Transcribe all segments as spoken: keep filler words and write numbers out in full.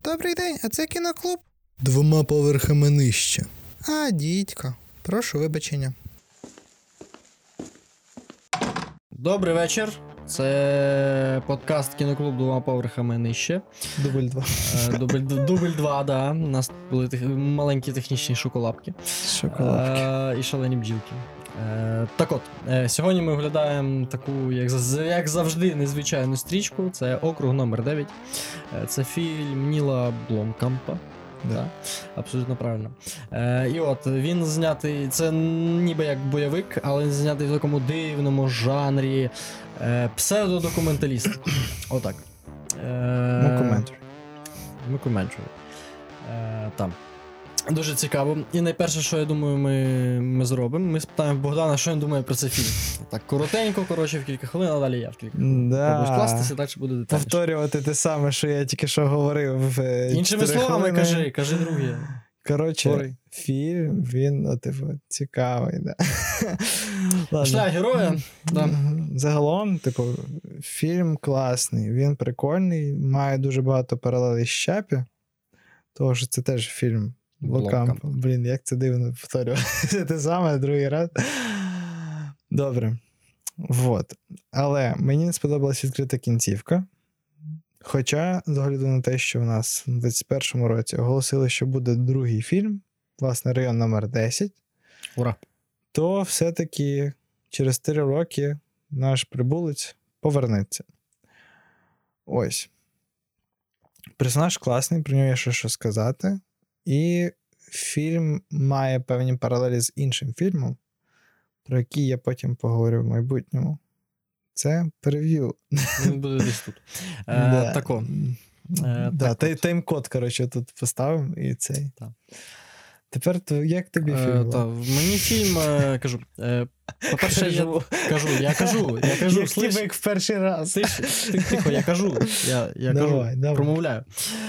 Добрий день, а це кіноклуб? Двома поверхами нижче. А, дідько. Прошу вибачення. Добрий вечір. Це подкаст «Кіноклуб двома поверхами нижче». Дубль два. Дубль, дубль два, да. У нас були тех... маленькі технічні шоколапки. Шоколадки. А, і шалені бджілки. Е, так от, е, сьогодні ми оглядаємо таку, як, як завжди, незвичайну стрічку. Це «Округ номер дев'ять». Е, це фільм Ніла Бломкампа. Да. Да, абсолютно правильно. Е, і от, він знятий, це ніби як бойовик, але він знятий в такому дивному жанрі е, псевдодокументаліст. Отак. Мокументарі. Мокументарі. Е, там. Дуже цікаво. І найперше, що я думаю, ми, ми зробимо, ми спитаємо Богдана, що він думає про цей фільм. Так, коротенько, коротше, в кілька хвилин, а далі я в кілька хвилин. Да. Будеш кластися, далі буде детальніше. Повторювати те саме, що я тільки що говорив. Іншими словами, хвилини. кажи, кажи друге. Коротше, Ой. фільм, він, ну, типу, цікавий, да. Шлях героя. Да. Загалом, типу, фільм класний, він прикольний, має дуже багато паралелей з Чапі, тому що це теж фільм Бломкампа. Блін, як це дивно повторювати. Те саме, другий раз. Добре. Вот. Але мені не сподобалась відкрита кінцівка. Хоча, з огляду на те, що в нас в двадцять першому році оголосили, що буде другий фільм, власне, район номер десять, Ура! То все-таки через три роки наш прибулець повернеться. Ось. Персонаж класний, про нього є ще що сказати. І фільм має певні паралелі з іншим фільмом, про який я потім поговорю в майбутньому. Це прев'ю. Він буде десь тут. Е, да. Тако. Е, да, так та, тайм-код, коротше, тут поставимо і цей. Так. Тепер, то, як тобі фільм? Е, та, мені фільм, е, кажу, е, по-перше, я кажу, я кажу, я кажу, як слиш, як в перший раз. Тихо, тихо, я кажу, я, я давай, кажу, давай. промовляю.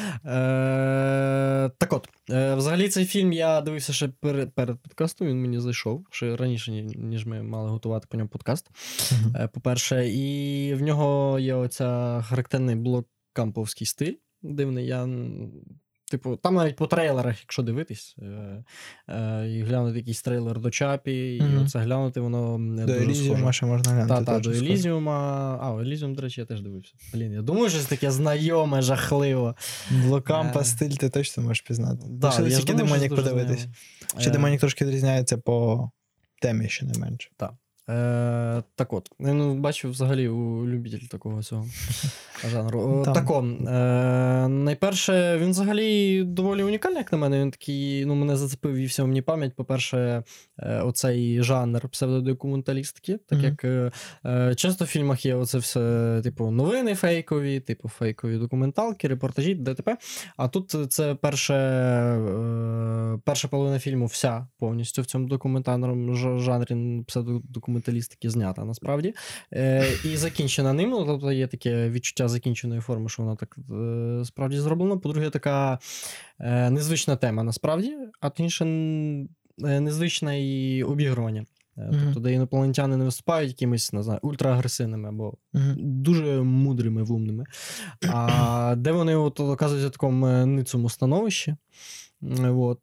Е, так от, е, взагалі цей фільм я дивився ще перед, перед подкастом, він мені зайшов, ще раніше, ніж ми мали готувати по ньому подкаст, Uh-huh. е, по-перше, і в нього є оця характерний блоккамповський стиль, дивний, я... Типу, там навіть по трейлерах, якщо дивитись, е, е, і глянути якийсь трейлер до Чапі, mm-hmm. і оце глянути, воно не до дуже схоже. До Елізіума ще можна глянути. Так, так, до Елізіума. А, Елізіум, до речі, я теж дивився. Блін, я думаю, що це таке знайоме, жахливо. Блокампа стиль ти точно можеш пізнати. Да, Ще тільки Демонік подивитись. Ще Демонік трошки відрізняється по темі, ще не менше. Так. Е, так от, я ну, бачу взагалі у любитель такого цього жанру. Там. Тако, е, найперше, він взагалі доволі унікальний, як на мене. Він такий, ну, мене зацепив і все мені пам'ять. По-перше, е, оцей жанр псевдодокументалістики, так mm-hmm. як е, часто в фільмах є оце все, типу, новини фейкові, типу, фейкові документалки, репортажі, ДТП. А тут це перше, е, перша половина фільму вся повністю в цьому документальному жанрі псевдодокументалістики металістики знята, насправді. Е, і закінчена ним, тобто є таке відчуття закінченої форми, що вона так е, справді зроблена. По-друге, така е, незвична тема, насправді, а інше незвичне і обігрування. Е, mm-hmm. Тобто, де інопланетяни не виступають якимись, не знаю, ультраагресивними або mm-hmm. дуже мудрими, вумними. А де вони от, оказуються в такому ницому становищі. От,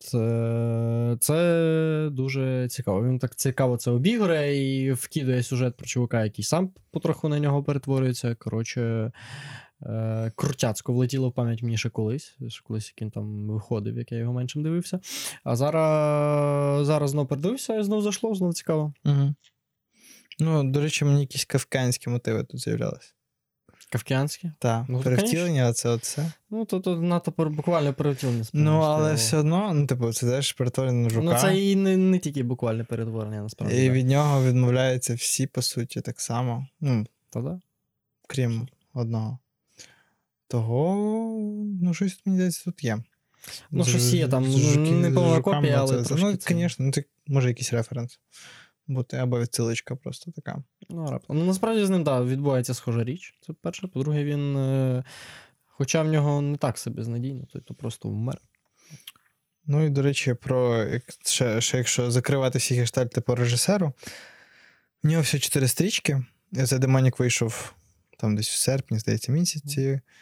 це дуже цікаво. Він так цікаво це обігрує і вкидує сюжет про чувака, який сам потроху на нього перетворюється. Коротше, крутяцько влетіло в пам'ять мені ще колись, ще колись як він там виходив, як я його меншим дивився. А зараз, зараз знов передивився і знов зайшло, знов цікаво. Угу. Ну, до речі, мені якісь кавказькі мотиви тут з'являлися. Кавказькі? Так, ну, перевтілення, оце оце. Ну, то, то надто буквально перевтілення. Ну, але що... все одно, ну, типу, це теж перетворення на жука. Ну, це і не, не тільки буквальне перетворення, насправді. І так. від нього відмовляються всі, по суті, так само. Ну, та да? Крім одного. Того, ну, щось, мені здається, тут є. Ну, з, щось є там, жуки, не повна копія, але це, трошки. Ну, звісно, це... може якийсь референс бути, або відсилочка просто така. Ну, раптом. Ну, насправді з ним, так, да, відбувається схожа річ. Це перше. По-друге, він, е... хоча в нього не так себе знадійно, то, то просто вмер. Ну, і, до речі, про, ще, ще якщо закривати всі гештальти по режисеру, в нього всього чотири стрічки. За Демонік вийшов там десь в серпні, здається, місяці.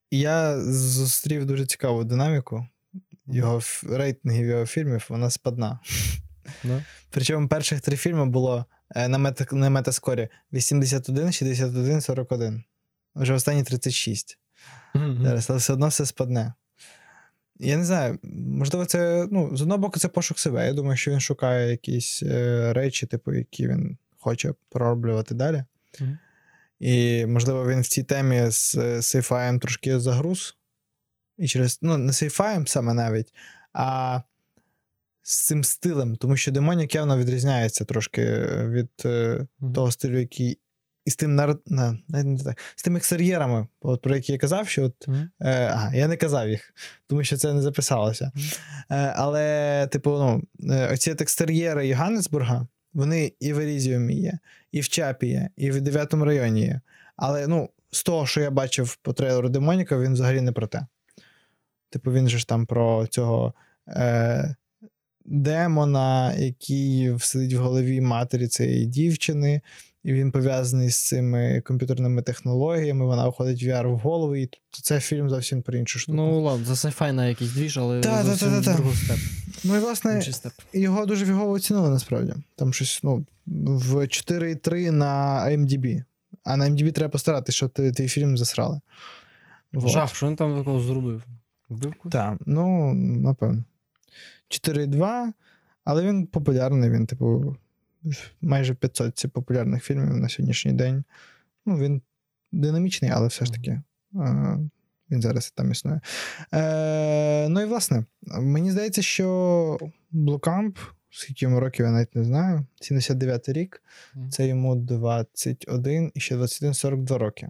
Я зустрів дуже цікаву динаміку. Його рейтингів його фільмів, вона спадна. Да? Причому перших три фільми було на, мета, на метаскорі вісімдесят один, шістдесят один, сорок один. Вже останні тридцять шість. Mm-hmm. Зараз, але все одно все спадне. Я не знаю, можливо, це, ну, з одного боку, це пошук себе. Я думаю, що він шукає якісь е, речі, типу, які він хоче пророблювати далі. Mm-hmm. І, можливо, він в цій темі з сейфаєм трошки загруз. І через, ну, не сейфаєм саме навіть, а з цим стилем. Тому що Демонік явно відрізняється трошки від е, mm-hmm. того стилю, який і з тим нар... на, не так, з тими екстер'єрами, от, про які я казав, що от, mm-hmm. е, ага, я не казав їх, тому що це не записалося. Mm-hmm. Е, але, типу, ну, оці екстер'єри Йоганнесбурга, вони і в Елізіумі є, і в Чапі є, і в дев'ятому районі є. Але, ну, з того, що я бачив по трейлеру Демоніка, він взагалі не про те. Типу, він же ж там про цього е, демона, який сидить в голові матері цієї дівчини, і він пов'язаний з цими комп'ютерними технологіями, вона входить в ві ар в голову, і це фільм зовсім про іншу штуку. Ну, ладно, за сайфай на якийсь двіж, але та, зовсім та, та, та. другий степ. Ну, і, власне, його дуже фігово оцінили, насправді. Там щось, ну, в чотири три на ай ем ді бі. А на ай ем ді бі треба постаратися, щоб твій фільм засрали. Вот. Жах, що він там такого зробив? Вбивку? Так, ну, напевно. чотири два, але він популярний, він, типу, майже п'ятсот ці популярних фільмів на сьогоднішній день. Ну, він динамічний, але все ж таки е, він зараз там існує. Е, ну і, власне, мені здається, що Блокамп, скільки йому років, я навіть не знаю, сімдесят дев'ятий рік, mm. це йому двадцять один і ще двадцять один сорок два роки.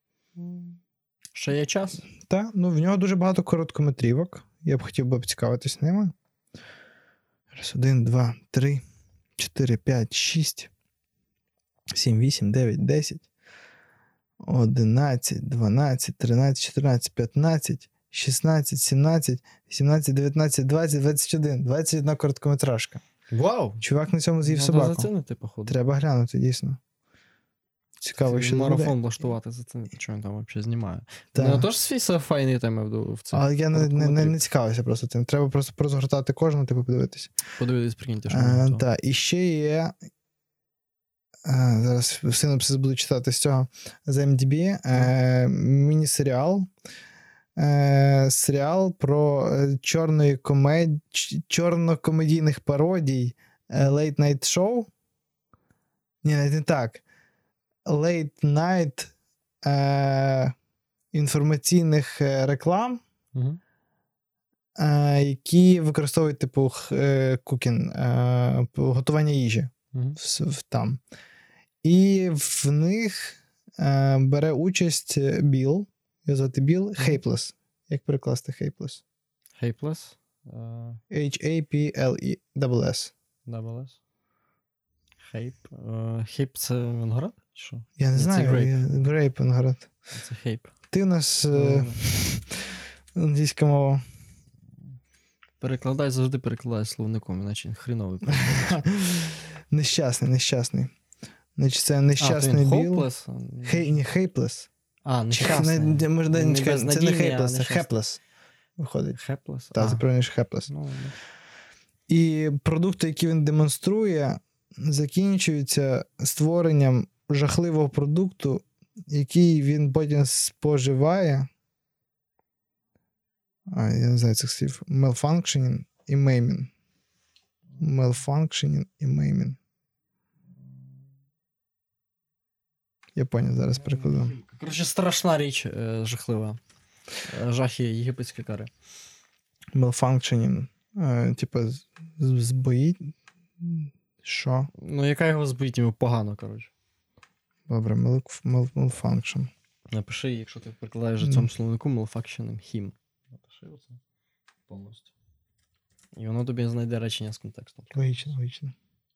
Ще є час? Так, ну в нього дуже багато короткометрівок. Я б хотів би поцікавитись ними. Раз, один, два, три, чотири, п'ять, шість, сім, вісім, дев'ять, десять, одинадцять, дванадцять, тринадцять, чотирнадцять, п'ятнадцять, шістнадцять, сімнадцять, вісімнадцять, дев'ятнадцять, двадцять, двадцять один. двадцять одна короткометражка. Вау! Чувак на цьому з'їв Надо собаку. зацінити, походу. Треба глянути, дійсно. Цікаво, що марафон влаштувати, зацінити, що він там взагалі знімає. Ну, теж свій сайфайний теми в цьому. Але я не, не, не, не цікавився просто цим. Треба просто розгортати кожну, типу, подивитися. Подивитись, прикиньте, що а, так, і ще є... А, зараз синопсис буду читати з цього. З ай ем ді бі. Е, міні-серіал. Е, серіал про чорної комед... чорно-комедійних пародій Late Night Show. Ні, навіть не так. Late Night е, інформаційних реклам, uh-huh. е, які використовують, типу, е, кукін, е, готування їжі uh-huh. в, в, там. І в них е, бере участь Біл, його звати Біл, Хейплес. Як перекласти Хейплес? Хейплес? H-A-P-L-E, S-S. S. Хейп. Хейп це Венгород? Що? Я не це знаю. Грейп. Грейп Венгород. Це Хейп. Ти у нас е, англійська мова. Перекладай, завжди перекладай словником, іначе хріновий. Нещасний, нещасний. Значить, це нещасний а, Біл. Хей, не Хейплес. А, нещасний. Не, може, не, не, чекай, це не Хейплес, це Хеплес. Виходить. Хеплес? Так, заправляєш Хеплес. Ну, і продукти, які він демонструє, закінчуються створенням жахливого продукту, який він потім споживає. А, я не знаю цих слів. Malfunctioning і maiming. Malfunctioning і maiming. Я поняв, зараз перекладу. Коротше, страшна річ, жахлива. Жахи єгипетської кари. Malfunctioning. Типа, збоїть. Що? Ну, яка його збоїть? Йому погано, коротше. Добре, malfunction. Напиши, якщо ти перекладаєш в цьому словнику, malfunctioning him. Напиши оце повністю. І воно тобі знайде речення з контекстом. Логічно, логічно.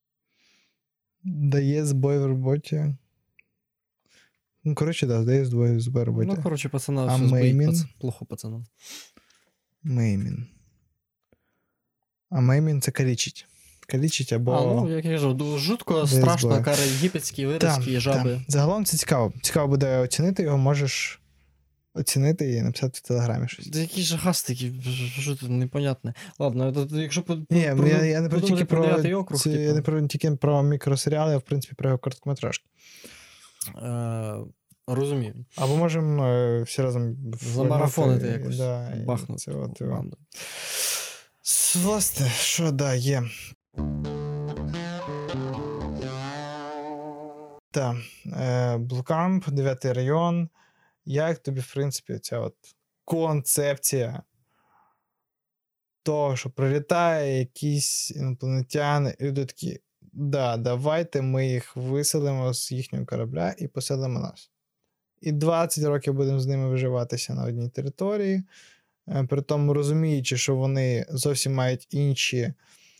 Дає збой в роботі. Ну, коротше, да, дає збой в роботі. Ну, коротше, пацана все збоїть. Пац... Плохо пацанам. Меймін. А меймін це калічить. Калічить або... А, ну, як я кажу, жутко, страшно, кара єгипетські виразки, жаби. Та. Загалом це цікаво. Цікаво буде оцінити його, можеш оцінити і написати в Телеграмі щось. Це якісь жахастики, що тут непонятне. Ладно, то, якщо по, Ні, про, я, я не про тільки про, округ, ці, типу. я не про тільки про мікросеріали, а в принципі про його короткометражки. Е, розумію. Або можемо е, всі разом замарафонити якось. Да, бахнути. Це от, власне, що, да, є. Так, Блукамп, дев'ятий район. Як тобі, в принципі, ця от концепція того, що прилітає якісь інопланетяни, і люди такі, да, давайте ми їх виселимо з їхнього корабля і поселимо нас. І двадцять років будемо з ними виживатися на одній території, при тому розуміючи, що вони зовсім мають інші,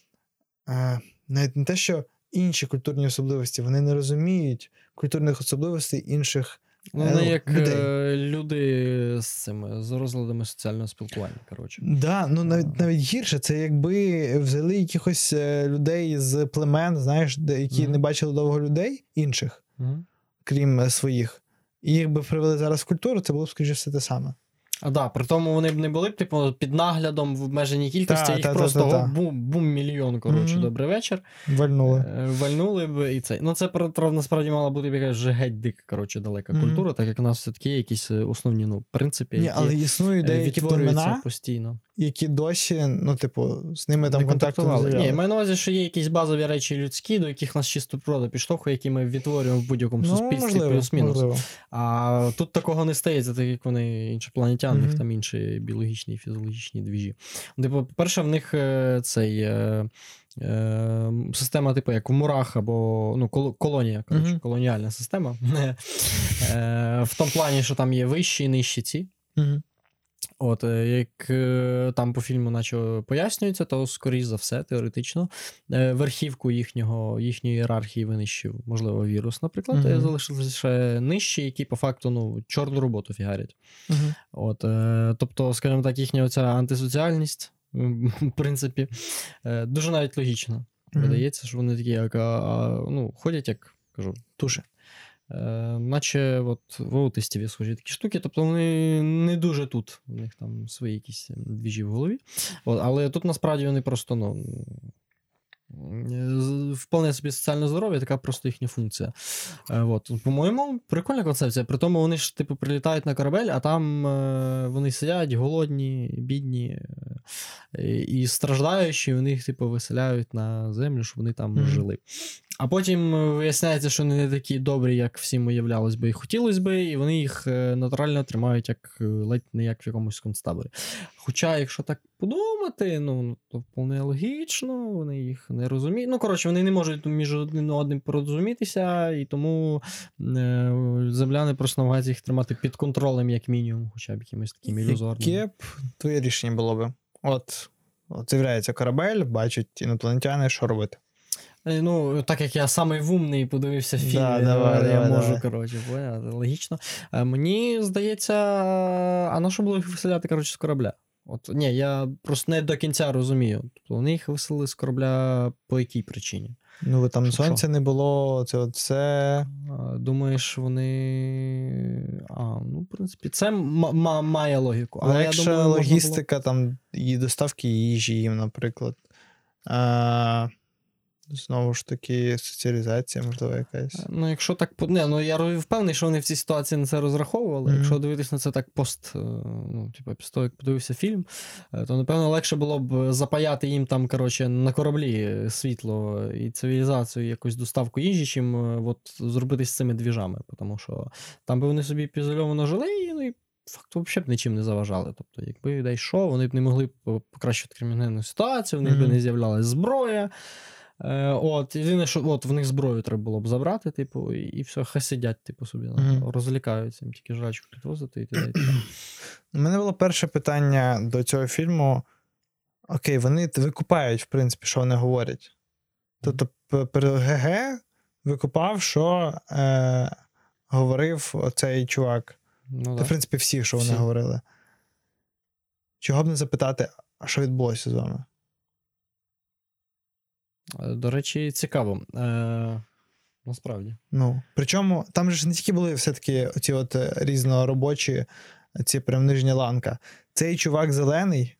навіть не те, що інші культурні особливості, вони не розуміють культурних особливостей інших Вони ну, як людей. люди з цими, з розладами соціального спілкування, коротше. Да, ну навіть, навіть гірше, це якби взяли якихось людей з племен, знаєш, які mm-hmm. не бачили довго людей, інших, mm-hmm. крім своїх, і їх би привели зараз в культуру, це було б, скоріше, все те саме. А да, при тому вони б не були б, типу, під наглядом в обмеженій кількості, та, їх та, просто та, та, та. бум-мільйон, коротше, mm-hmm. добрий вечір. Вальнули. Вальнули б і це. Ну, це насправді мала бути якась вже геть дика, коротше, далека mm-hmm. культура, так як у нас все-таки є якісь основні, ну, принципи, Ні, які але існують деякі племена, постійно. Які досі, ну, типу, з ними там контакту не з'являли. Ні, я маю на увазі, що є якісь базові речі людські, до яких нас чисто природа підштовхує, які ми відтворюємо в будь-якому ну, суспільстві, можливо, плюс-мінус. Можливо. А тут такого не стається, так як вони іншопланетяни, в них mm-hmm. там інші біологічні і фізіологічні двіжі. Типу, по-перше, в них цей е, е, система, типу, як у мурах, або ну, колонія, коротше, mm-hmm. колоніальна система. е, в тому плані, що там є вищі і нижчі ці. Mm-hmm. От, як там по фільму наче пояснюється, то, скоріш за все, теоретично, верхівку їхнього, їхньої ієрархії винищив, можливо, вірус, наприклад, mm-hmm. залишилися лише нижчі, які по факту, ну, чорну роботу фігарять. Mm-hmm. От, тобто, скажімо так, їхня оця антисоціальність, в принципі, дуже навіть логічна. Mm-hmm. Видається, що вони такі, як, ну, ходять, як, кажу, туші. Е, наче от в аутистів є схожі такі штуки, тобто вони не дуже тут, у них там свої якісь двіжі в голові. От, але тут насправді вони просто, ну, вполне собі соціальне здоров'я, така просто їхня функція. Е, от, по-моєму, прикольна концепція, при тому вони ж типу прилітають на корабель, а там е, вони сидять голодні, бідні е, і страждаючі, вони їх типу виселяють на землю, щоб вони там mm-hmm. жили. А потім виясняється, що вони не такі добрі, як всім уявлялось би і хотілося би, і вони їх натурально тримають як ледь не як в якомусь концтаборі. Хоча, якщо так подумати, ну, то вполне логічно, вони їх не розуміють. Ну, коротше, вони не можуть між одним одним порозумітися, і тому е, земляни просто намагаються їх тримати під контролем, як мінімум, хоча б якимось таким ілюзорним. Яке б твоє рішення було б? От, от з'являється корабель, бачать інопланетяни, що робити? Ну, так як я самий вумний подивився фільм, да, давай, я давай, можу, давай. коротше, поняти, логічно. Мені здається, а на що було їх виселяти, коротше, з корабля? От, ні, я просто не до кінця розумію. Тобто вони їх виселили з корабля по якій причині? Ну, там що, сонця що? Не було, це от все... Думаєш, вони... А, ну, в принципі, це м- м- має логіку. Але якщо думаю, логістика, було... там, і доставки їжі їм, наприклад... А... Знову ж таки, соціалізація, можливо, якась. Ну, якщо так... Не, ну, я впевнений, що вони в цій ситуації на це розраховували. Mm-hmm. Якщо дивитись на це так пост... Ну, типу, після того, як подивився фільм, то, напевно, легше було б запаяти їм там, коротше, на кораблі світло і цивілізацію, якусь доставку їжі, чим от, зробити з цими двіжами. Тому що там би вони собі ізольовано жили, і, ну, і факту взагалі б нічим не заважали. Тобто, якби людей йшов, вони б не могли покращити кримінальну ситуацію, в них mm-hmm. би не з'являлась зброя. От, єдине, що от, в них зброю треба було б забрати, типу, і, і все, хай сидять, типу, собі, mm-hmm. розлікаються, їм тільки жрачку підвозити і т.д. У мене було перше питання до цього фільму. Окей, вони викупають, в принципі, що вони говорять. Тобто, ГГ викупав, що е, говорив оцей чувак. Ну, Та, в принципі, всі, що вони всі. говорили. Чого б не запитати, а що відбулося з вами? До речі, цікаво. Е, насправді. Ну, причому там же ж не тільки були все-таки оці от різноробочі Це прям нижня ланка. Цей чувак зелений,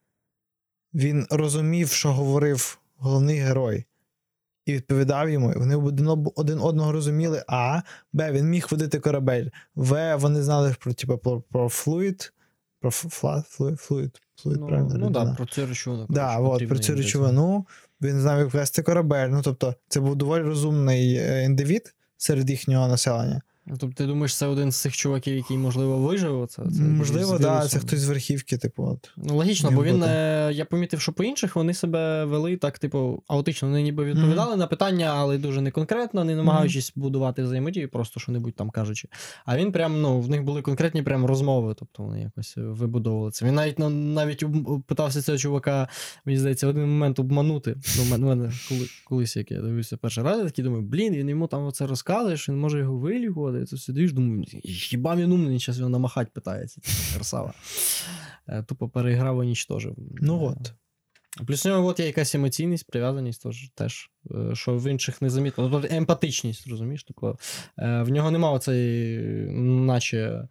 він розумів, що говорив головний герой. І відповідав йому. Вони один одного розуміли. А, Б, він міг водити корабель. В, вони знали про, типу, про, про флуїд. Про флуїд, флуїд, флуїд, ну, правильно? Ну так, да, про цю речовину. Да, от, про цю речовину. Він знав, як вести корабель. Ну, тобто, це був доволі розумний індивід серед їхнього населення. Тобто, ти думаєш, це один з цих чуваків, який, можливо, вижив? Це, це можливо, так, да, це хтось з верхівки, типу. От. Ну, логічно, бо він, е, я помітив, що по інших вони себе вели так, типу, аутично. Вони ніби відповідали mm-hmm. на питання, але дуже не конкретно, не намагаючись mm-hmm. будувати взаємодію, просто що-небудь там кажучи. А він прям, ну, в них були конкретні прям розмови, тобто вони якось вибудовували це. Він навіть, ну, навіть питався цього чувака, мені здається, в один момент обманути. Ну, мене, мене коли, колись, як я дивився перший раз, я такий думаю, блін, він йому там оце розказує, що він може його вилікувати. Це все дивиш, думаю, хіба він умний, зараз його намахать питається, красава. Тупо переіграв і нічтожив. Ну от. Плюс у нього от є якась емоційність, прив'язаність тож, теж, що в інших не замітно. Тобто емпатичність, розумієш? Тобто, в нього немає оцеї, наче,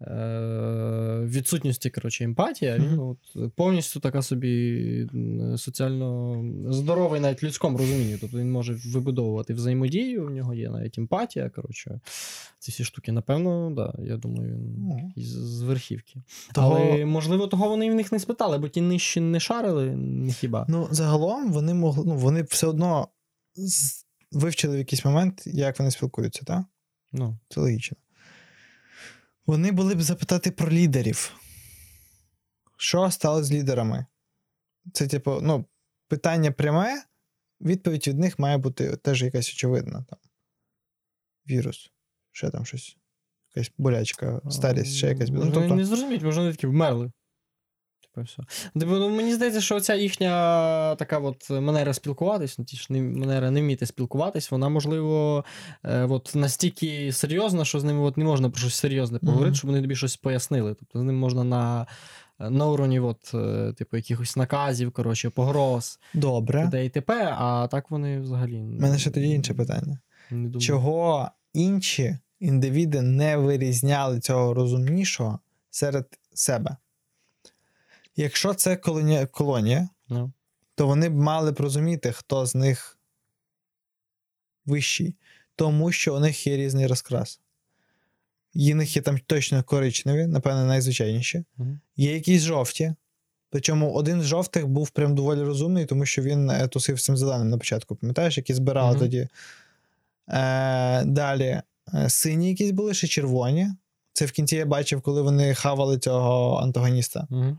відсутності, коротше, емпатії, а він mm-hmm. от, повністю така собі соціально здоровий навіть в людському розумінні. Тобто він може вибудовувати взаємодію, в нього є навіть емпатія, коротше. Ці всі штуки, напевно, да, я думаю, він mm-hmm. з верхівки. Того... Але, можливо, того вони в них не спитали, бо ті нижчі не шарили, не хіба. Ну, загалом, вони могли, ну, вони все одно вивчили в якийсь момент, як вони спілкуються, так? Ну. Це логічно. Вони були б запитати про лідерів. Що стало з лідерами? Це, типу, ну, питання пряме, відповідь від них має бути теж якась очевидна. Там. Вірус, ще там щось, якась болячка, старість, ще якась. Можна ну, тобто... не зрозуміть, можна вони такі вмерли. Типу, все. Ну, мені здається, що ця їхня така от манера спілкуватись, ну, ті ж манера не вміти спілкуватись, вона, можливо, е, от настільки серйозна, що з ними от не можна про щось серйозне поговорити, mm-hmm. щоб вони тобі щось пояснили. Тобто з ним можна на, на уровні от, е, типу, якихось наказів, коротше, погроз. Добре. Т.д. і т.п., а так вони взагалі... У мене ще тоді інше питання. Чого інші індивіди не вирізняли цього розумнішого серед себе? Якщо це колонія, колонія no. то вони б мали б розуміти, хто з них вищий. Тому що у них є різний розкрас. У них є там точно коричневі, напевно, найзвичайніші. Mm-hmm. Є якісь жовті. Причому один з жовтих був прям доволі розумний, тому що він тусив з цим зеленим на початку, пам'ятаєш, які збирали mm-hmm. тоді. Е, далі сині якісь були, ще червоні. Це в кінці я бачив, коли вони хавали цього антагоніста. Mm-hmm.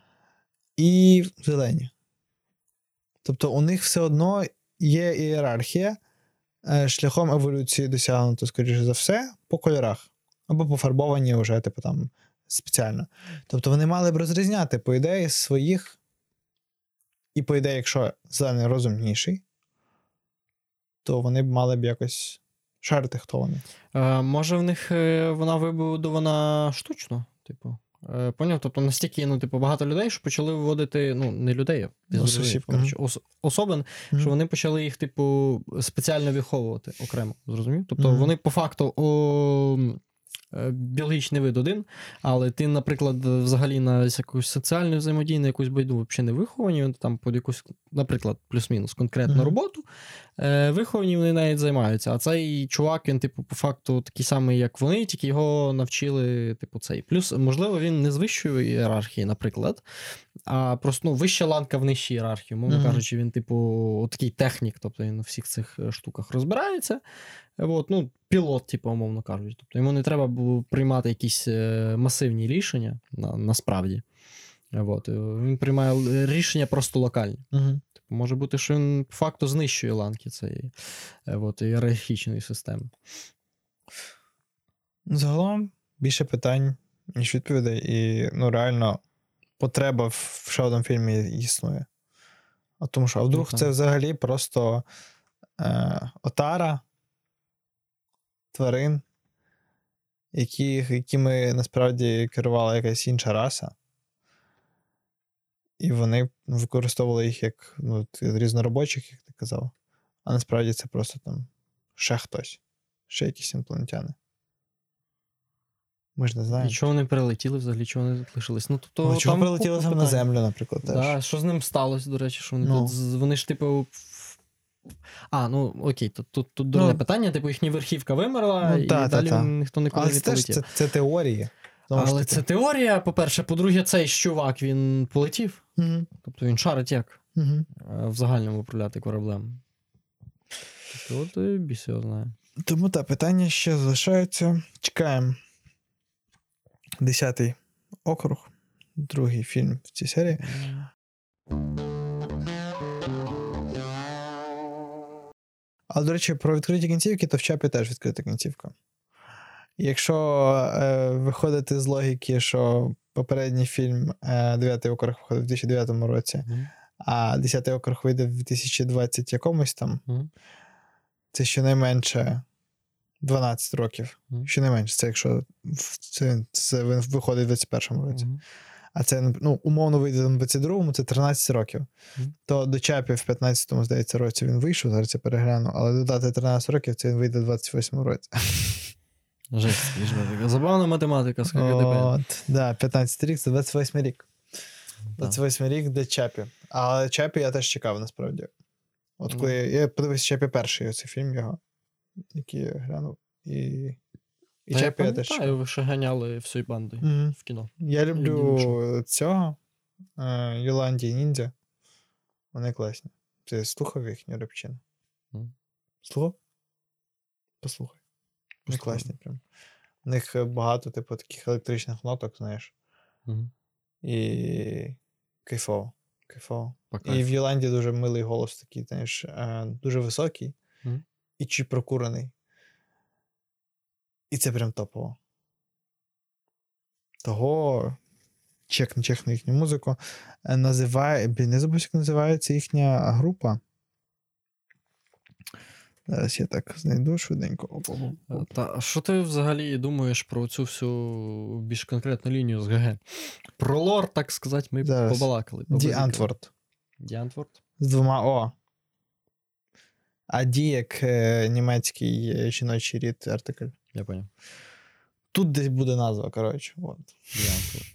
І зелені. Тобто у них все одно є ієрархія, шляхом еволюції досягнуто, скоріше за все, по кольорах. Або пофарбовані вже, типу, там, спеціально. Тобто вони мали б розрізняти, по ідеї, своїх, і по ідеї, якщо зелений розумніший, то вони б мали б якось шарити, хто вони. Е, може в них вона вибудована штучно, типу? Поняв? Тобто настільки, ну, типу, багато людей, що почали виводити, ну, не людей, а Осіб, коротше, ос- особин, mm-hmm. що вони почали їх, типу, спеціально виховувати окремо, зрозумів? Тобто mm-hmm. вони по факту о, біологічний вид один, але ти, наприклад, взагалі на якусь соціальну взаємодію, на якусь байду взагалі не виховані, вони там під якусь, наприклад, плюс-мінус конкретну mm-hmm. роботу, е, виховані вони навіть займаються. А цей чувак, він, типу, по факту такий самий, як вони, тільки його навчили, типу, цей. Плюс, можливо, він не з вищої ієрархії, наприклад, а просто, ну, вища ланка в нижчій ієрархії. Мовно mm-hmm. кажучи, він, типу, такий технік, тобто він у всіх цих штуках розбирається. От, ну, пілот, типу, умовно кажучи. Тобто йому не треба було приймати якісь масивні рішення, на, насправді. От, він приймає рішення просто локальні. Угу. Типу, може бути, що він по факту знищує ланки цієї от, ієрархічної системи. Загалом більше питань, ніж відповідей. І, ну, реально, потреба в ще одному фільмі існує. А тому що, а вдруг ну, це взагалі просто е, отара тварин, які, якими насправді керувала якась інша раса. І вони використовували їх як, ну, різноробочих, як ти казав. А насправді це просто там ще хтось. Ще якісь інопланетяни. Ми ж не знаємо. І чого вони перелетіли взагалі, чого вони тут лишились? Ну, тобто, Ну, чого там прилетіли купа саме на питань. землю, наприклад, теж. Да, що з ним сталося, до речі, що вони Ну. тут, з- вони ж, типу, в- а, ну, окей, тут, тут, тут дурне Ну. питання, типу, їхня верхівка вимерла, Ну, і та, та, далі та. ніхто нікуди Але не це теж полетів. це, це теорії. Тому Але ж таки. це теорія, по-перше, по-друге, цей чувак, він полетів. Угу. Тобто він шарить як Угу. е, в загальному управляти кораблем. Тобто, от і біс його знає. Тому так, питання ще залишаються. Чекаємо. Десятий округ. Другий фільм в цій серії. Але, до речі, про відкриті кінцівки, то в Чапі теж відкрита кінцівка. Якщо е, виходити з логіки, що попередній фільм е, «Дев'ятий округ» виходив в дві тисячі дев'ятому році, Мгм. а «Десятий округ» вийде в дві тисячі двадцятому якомусь там, Мгм. це щонайменше дванадцять років. Мгм. Щонайменше, це якщо в- це, це він виходить в двадцять першому році. Мгм. А це, ну, умовно вийде в двадцять другому, це тринадцять років. Мгм. То до Чапі в п'ятнадцятому, здається, році він вийшов, зараз я перегляну, але додати тринадцять років, це він вийде в двадцять восьмому році. Жесть, скажімо, така забавна математика з КГДБ. От, да, п'ятнадцятий рік, це двадцять восьмий рік. двадцять восьмий рік для Чапі. Але Чапі я теж чекав, насправді. От коли я, я подивився Чапі перший оцей фільм його, який я глянув. І, і Та я Чапі я теж чекав. пам'ятаю, ви ще ганяли всією бандою Мгм. в кіно. Я Єдине, люблю цього е, Йоланді і Ніндзя. Вони класні. Ти слухав їхню репчину? Мгм. Слухав? Послухай. Вони Послухаю. класні прям. У них багато, типу, таких електричних ноток, знаєш. Мгм. І кайфово. Кайфово. По І в кайфу. Йоланді дуже милий голос такий, знаєш, е, дуже високий Мгм. і чуть прокурений. І це прям топово. Того чекни, чекни їхню музику. Е, Називає, блін, не забув, як називається їхня група. Зараз я так знайду швиденько. Оп-оп-оп. Та а що ти взагалі думаєш про цю всю більш конкретну лінію з ГГ? Про лор, так сказати, ми Зараз. побалакали. Ді побазікали. Антворд. Ді Антворд? З двома О. А Ді як е, німецький е, жіночий рід артикль. Я поняв. Тут десь буде назва, коротше. От. Ді Антворд.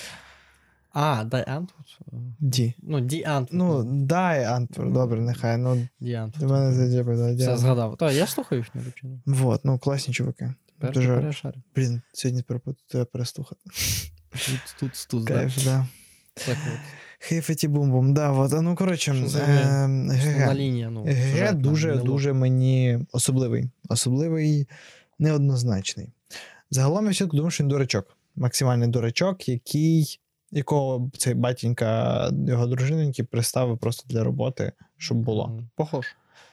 А, Дай Антворд? Ді. Ну, Ді Антворд. Ну, дай Антворд, добре, нехай. Ну, Ді Антворд. до мене зачепить. Все згадав. Та, я слухаю їхню речину. Вот, ну, класні чуваки. Тепер Дуже- тепер я шарю. Блін, сьогодні перепутати тебе переслухати. Тут, тут, тут, да. Кайф, да. Так от. Хейфеті бум-бум, да, вот. А ну, коротше, Що за е, Основна ГГ. лінія, ну, ГГ сюжетна, дуже, не лор. дуже мені особливий. Особливий, неоднозначний. Загалом я все-таки думаю, що він дурачок. Максимальний дурачок, який, якого цей батінька його дружиненьки приставив просто для роботи, щоб було. Мгм. Похож.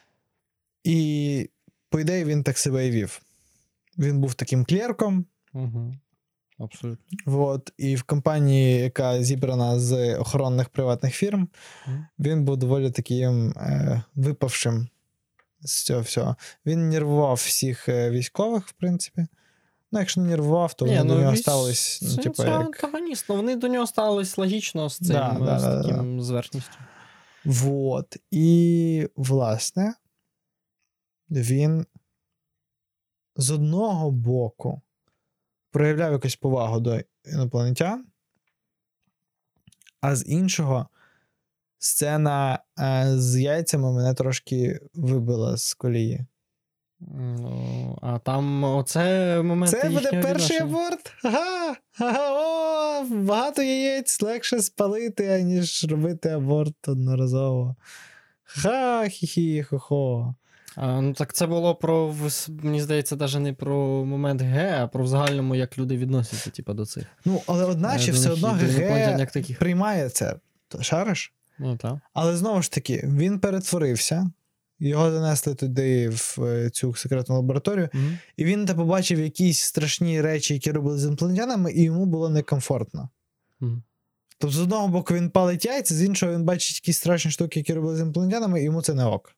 І, по ідеї, він так себе і вів. Він був таким клерком, Угу. Абсолютно. от, і в компанії, яка зібрана з охоронних приватних фірм, Мгм. він був доволі таким е, випавшим з цього всього. Він нервував всіх е, військових, в принципі. Ну, якщо не нервував, то Ні, вони ну, до нього вісь- ставились, ну, це, типу, це як... антагоніст, ну вони до нього ставились логічно з цим, Да, да, з да, таким зверхністю. Вот. І, власне, він з одного боку проявляв якусь повагу до інопланетян, а з іншого сцена е, з яйцями мене трошки вибила з колії. Ну, а там оце момент Це буде їхнього перший відношення. аборт? Ага! Ага! О! Багато яєць легше спалити, аніж робити аборт одноразово. Ха, хі-хі, хо-хо. А, ну так це було про, вс- мені здається, навіть не про момент Г, а про в загальному, як люди відносяться, типу, до цих. Ну, але одначе Е, до все них- одно до інопланетян ГГ як таких. приймає це. Та Шариш? Ну, так. Але знову ж таки, він перетворився, його занесли туди в е, цю секретну лабораторію, Мгм. і він та побачив якісь страшні речі, які робили з інопланетянами, і йому було некомфортно. Мгм. Тобто, з одного боку, він палить яйця, з іншого він бачить якісь страшні штуки, які робили з інопланетянами, і йому це не ок.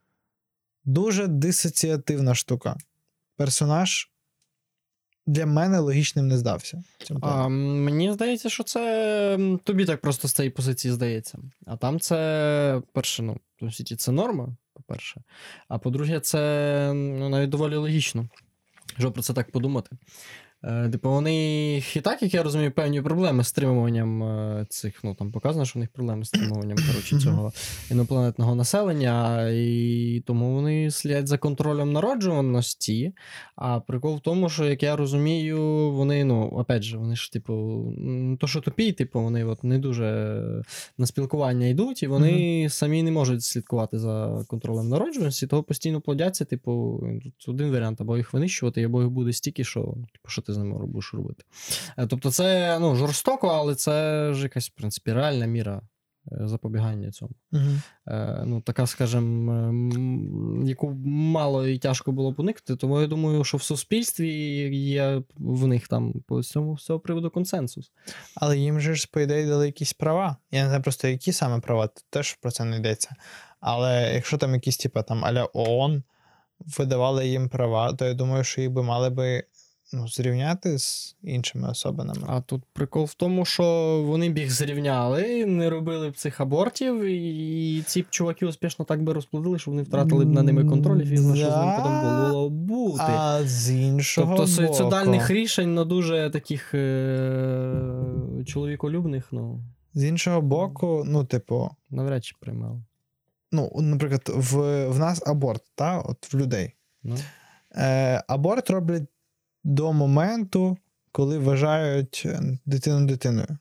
Дуже дисоціативна штука. Персонаж для мене логічним не здався. в цьому плані. А, м, мені здається, що це м, тобі так просто з цієї позиції здається. А там це, перше, ну, в світі це норма, по-перше. А по-друге, це ну, навіть доволі логічно, щоб про це так подумати. Типу, вони і так, як я розумію, певні проблеми з стримуванням цих, ну, там показано, що в них проблеми з стримуванням, коротше, цього інопланетного населення, і тому вони слідять за контролем народжуваності, а прикол в тому, що, як я розумію, вони, ну, опять же, вони ж, типу, не то, що тупі, типу, вони от не дуже на спілкування йдуть, і вони mm-hmm. самі не можуть слідкувати за контролем народжуваності, того постійно плодяться, типу, тут один варіант, або їх винищувати, або їх буде стільки, що, типу, що ти з ними будеш робити. Тобто це, ну, жорстоко, але це ж якась, в принципі, реальна міра запобігання цьому. Uh-huh. Е, ну, така, скажімо, яку мало і тяжко було б уникнути, тому я думаю, що в суспільстві є в них там по цьому з цього приводу консенсус. Але їм же ж, по ідеї, дали якісь права. Я не знаю просто, які саме права, теж про це не йдеться. Але якщо там якісь, типу, там, а-ля ООН видавали їм права, то я думаю, що їх би мали би, ну, зрівняти з іншими особами. А тут прикол в тому, що вони б їх зрівняли, не робили б цих абортів, і ці б чуваки успішно так би розплодили, що вони втратили б над ними контроль, і фізно, да, що з ним потім було бути. А з іншого тобто, боку... Тобто суїцидальних рішень, ну, дуже таких е- чоловіколюбних, ну... З іншого боку, ну, типу... Навряд чи приймали. Ну, наприклад, в, в нас аборт, та, от в людей. Ну. Е, аборт роблять до моменту, коли вважають дитину дитиною.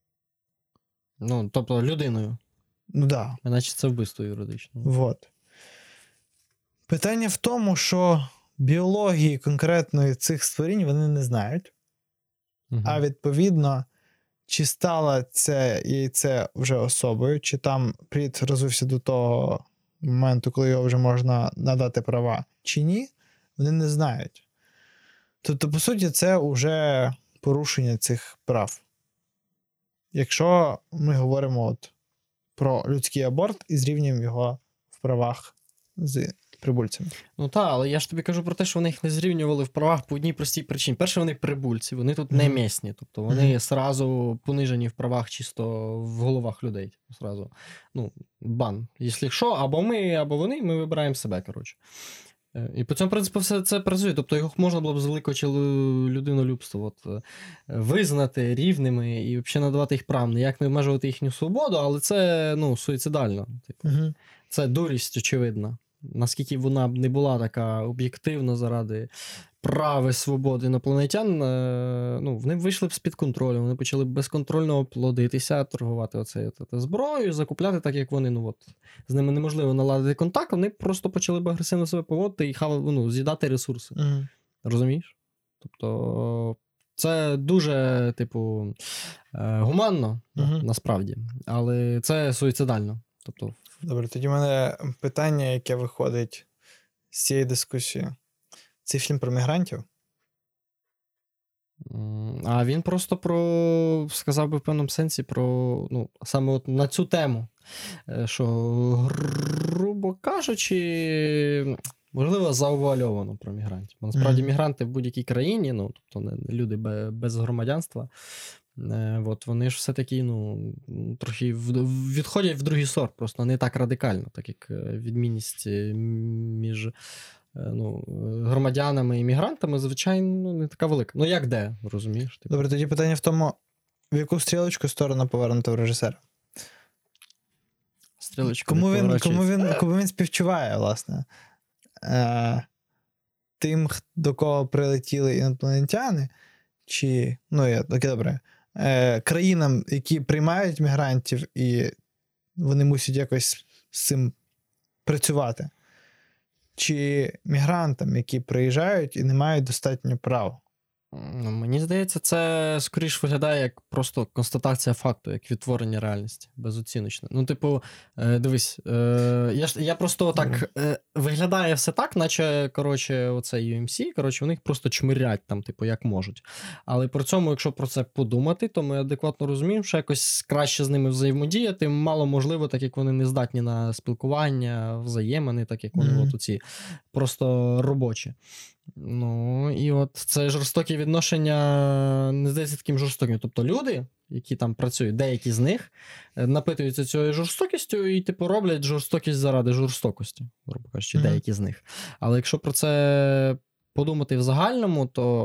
Ну, тобто людиною. Ну, так. Да. Іначе це вбивство юридичне. Вот. Питання в тому, що біології конкретної цих створінь вони не знають. Угу. А відповідно, чи стало це яйце вже особою, чи там плід розвився до того моменту, коли його вже можна надати права, чи ні, вони не знають. Тобто, по суті, це вже порушення цих прав. Якщо ми говоримо от про людський аборт і зрівнюємо його в правах з прибульцями. Ну так, але я ж тобі кажу про те, що вони їх не зрівнювали в правах по одній простій причині. Перше, вони прибульці, вони тут mm-hmm. не місні. Тобто вони mm-hmm. сразу понижені в правах чисто в головах людей. Сразу. Ну, бан. Якщо що, або ми, або вони, ми вибираємо себе, коротше. І по цьому принципу все це працює. Тобто їх можна було б з великого людинолюбства от, визнати рівними і взагалі надавати їх прав, ніяк не обмежувати їхню свободу, але це, ну, суїцидально. Типу. Mm-hmm. Це дурість очевидна. Наскільки вона б не була така об'єктивна заради прав і свободи інопланетян, ну, вони вийшли б з-під контролю, вони почали б безконтрольно плодитися, торгувати оце, оце зброю, закупляти так, як вони, ну от, з ними неможливо наладити контакт, вони просто почали б агресивно себе поводити і хав, ну, з'їдати ресурси. Mm-hmm. Розумієш? Тобто це дуже, типу, гуманно, mm-hmm. насправді, але це суїцидально. Тобто Добре, тоді в мене питання, яке виходить з цієї дискусії. Це фільм про мігрантів? А він просто про, сказав би в певному сенсі, про, ну, саме от на цю тему. Що, грубо кажучи, можливо, заувальовано про мігрантів. Бо насправді mm-hmm. мігранти в будь-якій країні, ну, тобто люди без громадянства, от, вони ж все-таки, ну, трохи відходять в другий сорт, просто не так радикально, так як відмінність між, ну, громадянами і мігрантами, звичайно, не така велика. Ну, як де, розумієш? Типу. Добре, тоді питання в тому, в яку стрілочку сторону повернута в режисера? Стрілочку кому він, кому, він, кому він співчуває, власне? Е, тим, до кого прилетіли інопланетяни, чи, ну, я, окей, добре, е, країнам, які приймають мігрантів, і вони мусять якось з цим працювати, чи мігрантам, які приїжджають і не мають достатньо прав? Ну, мені здається, це скоріш виглядає як просто констатація факту, як відтворення реальності, безоціночне. Ну, типу, е, дивись, е, я, я просто так, е, виглядає все так, наче, коротше, оце ю ем сі, коротше, вони їх просто чмирять там, типу, як можуть. Але при цьому, якщо про це подумати, то ми адекватно розуміємо, що якось краще з ними взаємодіяти мало можливо, так як вони не здатні на спілкування, взаємини, так як вони mm-hmm. от оці просто робочі. Ну, і от це жорстокі відношення, не здається таким жорстоким. Тобто люди, які там працюють, деякі з них напитуються цією жорстокістю і, типу, роблять жорстокість заради жорстокості, грубо кажучи, mm-hmm. деякі з них. Але якщо про це подумати в загальному, то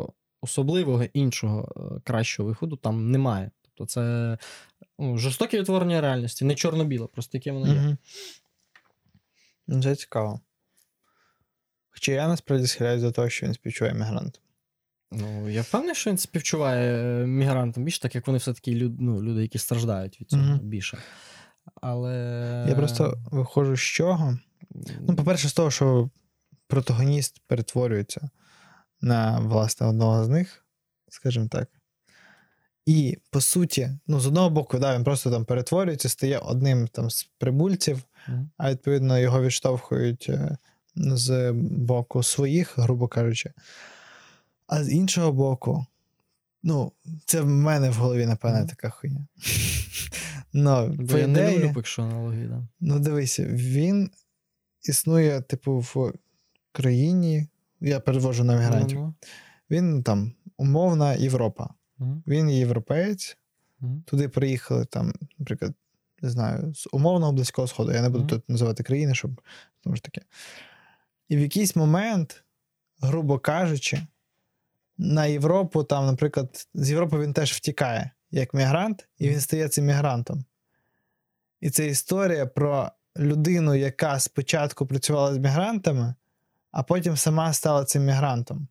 особливого іншого кращого виходу там немає. Тобто це ну, жорстоке відтворення реальності, не чорно-біле, просто яке воно є. Угу. Це цікаво. Хоча я насправді схиляюсь до того, що він співчуває мігрантам. Ну, я впевнений, що він співчуває мігрантам більше, так як вони все-таки люд, ну, люди, які страждають від цього угу. більше. Але... Я просто виходжу з чого? Ну, по-перше, з того, що протагоніст перетворюється на, власне, одного з них, скажімо так. І, по суті, ну, з одного боку, да, він просто там перетворюється, стає одним там з прибульців, mm. а, відповідно, його відштовхують з боку своїх, грубо кажучи. А з іншого боку, ну, це в мене в голові, напевне, mm. така хуйня. Но, Бо я ідеї, не люблю, якщо аналогії, да. Ну, дивися, він існує, типу, в країні, я перевожу на мігрантів, mm-hmm. він там умовна Європа. Mm-hmm. Він європеєць, mm-hmm. туди приїхали там, наприклад, не знаю, з умовного Близького Сходу, я не буду mm-hmm. тут називати країни, щоб, тому ж таки. І в якийсь момент, грубо кажучи, на Європу, там, наприклад, з Європи він теж втікає, як мігрант, і він стає цим мігрантом. І це історія про людину, яка спочатку працювала з мігрантами, а потім сама стала цим мігрантом.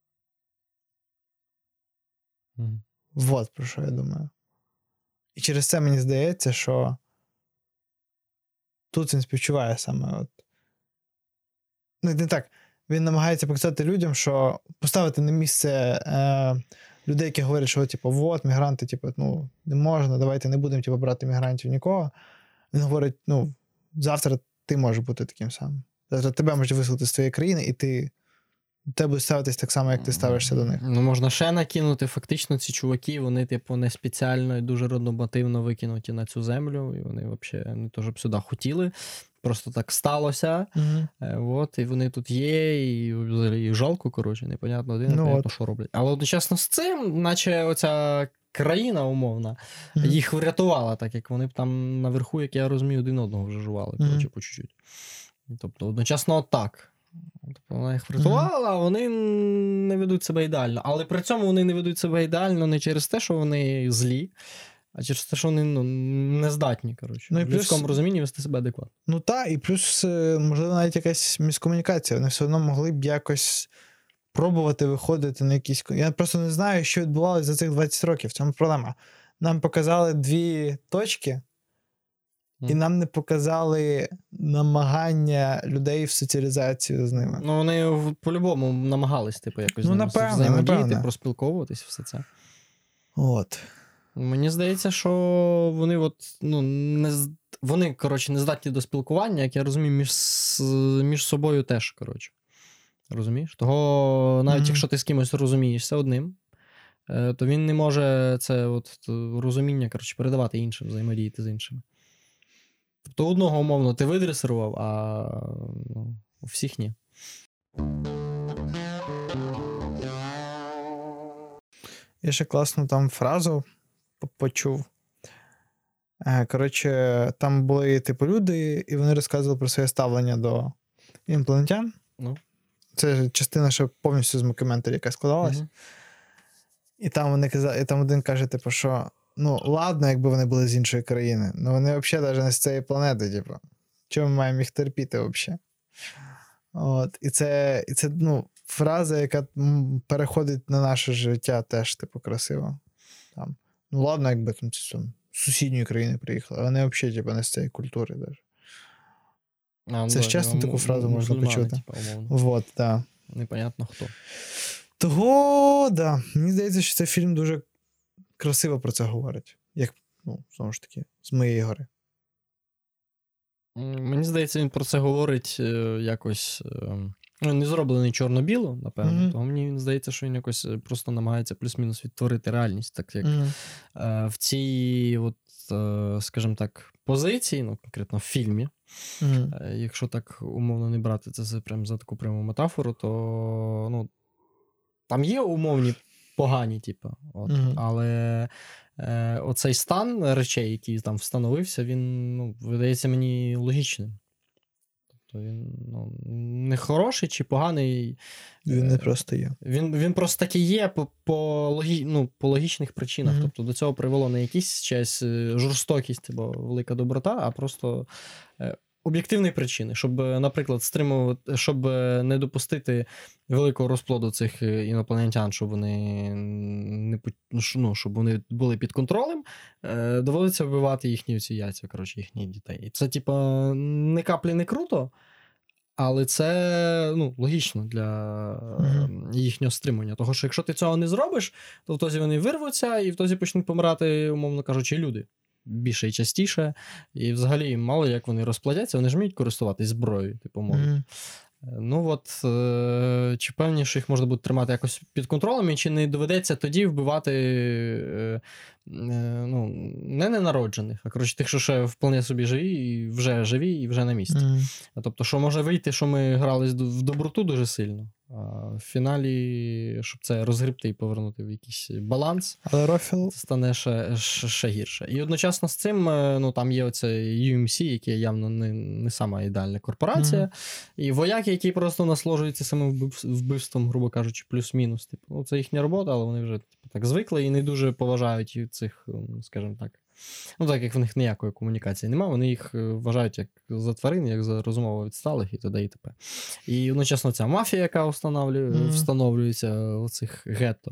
Mm. Вот про що я думаю. І через це мені здається, що тут він співчуває саме от. Не, не так. Він намагається показати людям, що поставити на місце е, людей, які говорять, що типу, вот, мігранти, типу, ну, не можна, давайте не будемо типу, брати мігрантів нікого. Він говорить, ну, завтра ти можеш бути таким самим. Завтра тебе можуть виселити з твоєї країни, і ти тебе будуть ставитись так само, як ти ставишся до них. Ну, можна ще накинути. Фактично ці чуваки, вони, типу, не спеціально і дуже родномотивно викинуті на цю землю, і вони взагалі не то, щоб сюди хотіли. Просто так сталося. Mm-hmm. От, і вони тут є, і взагалі їх жалко, коротше, непонятно один, непонятно, ну, що роблять. Але одночасно з цим, наче оця країна умовна, mm-hmm. їх врятувала, так як вони б там наверху, як я розумію, один одного вже жували, mm-hmm. коротше, по чуть-чуть. Тобто, одночасно так. Тобто, вона їх врятувала, а mm-hmm. вони не ведуть себе ідеально. Але при цьому вони не ведуть себе ідеально не через те, що вони злі, а через те, що вони ну, не здатні, коротше. Ну, в людському плюс... розумінні вести себе адекватно. Ну так, і плюс, можливо, навіть якась міскомунікація. Вони все одно могли б якось пробувати виходити на якісь... Я просто не знаю, що відбувалося за цих двадцять років. В цьому проблема. Нам показали дві точки, mm. і нам не показали намагання людей в соціалізацію з ними. Ну, вони по-любому намагались, типу, якось ну, напевне, взаємодіяти, напевне. проспілковуватись, все це. От. Мені здається, що вони от, ну, не, вони, коротше, не здатні до спілкування, як я розумію, між, між собою теж, коротше. Розумієш? Того навіть mm-hmm. якщо ти з кимось розумієшся одним, то він не може це от, розуміння, коротше, передавати іншим, взаємодіяти з іншими. Тобто одного, умовно, ти видресирував, а ну, у всіх ні. Я ще класну там фразу почув. Коротше, там були типу люди, і вони розказували про своє ставлення до інопланетян. Ну. Це частина ще повністю з мокюментарі, яка складалась. Угу. І там вони казали, і там один каже, типу, що ну, ладно, якби вони були з іншої країни, але вони взагалі навіть не з цієї планети, типу. Чого ми маємо їх терпіти взагалі? От, і це, і це, ну, фраза, яка переходить на наше життя теж, типу, красиво. Там. Ну, ладно, якби там з сусідньої країни приїхали, а вони взагалі, типу, не з цієї культури навіть. А, це ж часто ну, таку фразу можна почути. Типу, вот, да. Непонятно хто. Того, да. Мені здається, що цей фільм дуже красиво про це говорить. Як, ну, знову ж таки, з моєї гори. Мені здається, він про це говорить е, якось... Е, ну, не зроблений чорно-біло, напевно. Mm-hmm. Тому мені здається, що він якось просто намагається плюс-мінус відтворити реальність. Так як mm-hmm. е, в цій, от, е, скажімо так, позиції, ну, конкретно в фільмі, mm-hmm. е, якщо так умовно не брати це за, прям, за таку пряму метафору, то ну, там є умовні погані, типу, от, mm-hmm. але е, оцей стан речей, який там встановився, він, ну, видається мені логічним. Тобто він ну, не хороший чи поганий. Він не просто є. Він, він просто таки є по, по, логі, ну, по логічних причинах. Mm-hmm. Тобто до цього привело не якісь чась жорстокість або велика доброта, а просто об'єктивні причини, щоб, наприклад, стримувати, щоб не допустити великого розплоду цих інопланетян, щоб вони не ну, щоб вони були під контролем, доводиться вбивати їхні ці яйця, коротше, їхніх дітей. І це, типа, не каплі не круто, але це ну, логічно для mm-hmm. їхнього стримування. Того, що якщо ти цього не зробиш, то в тозі вони вирвуться і в тозі почнуть помирати, умовно кажучи, люди. Більше і частіше. І взагалі мало як вони розплодяться, вони ж вміють користуватись зброєю, типу, можуть. Mm-hmm. Ну от, е- чи певні, що їх можна буде тримати якось під контролем, і чи не доведеться тоді вбивати е- е- ну, не ненароджених, а, коротше, тих, що ще вполне собі живі, і вже живі, і вже на місці. Mm-hmm. Тобто, що може вийти, що ми грали в доброту дуже сильно, а в фіналі, щоб це розгрібти і повернути в якийсь баланс, але Рофіл це стане ще, ще, ще гірше. І одночасно з цим, ну, там є оце ю ем сі, яке явно не, не сама ідеальна корпорація, mm-hmm. і вояки, які просто насолоджуються самим вбивством, грубо кажучи, плюс-мінус. Типу, ну, це їхня робота, але вони вже типу, так звикли і не дуже поважають цих, скажімо так, ну так як в них ніякої комунікації немає, вони їх вважають як за тварин, як за розумово відсталих і т.д. і т.п. І одночасно ця мафія, яка встановлює, mm-hmm. встановлюється в цих гетто.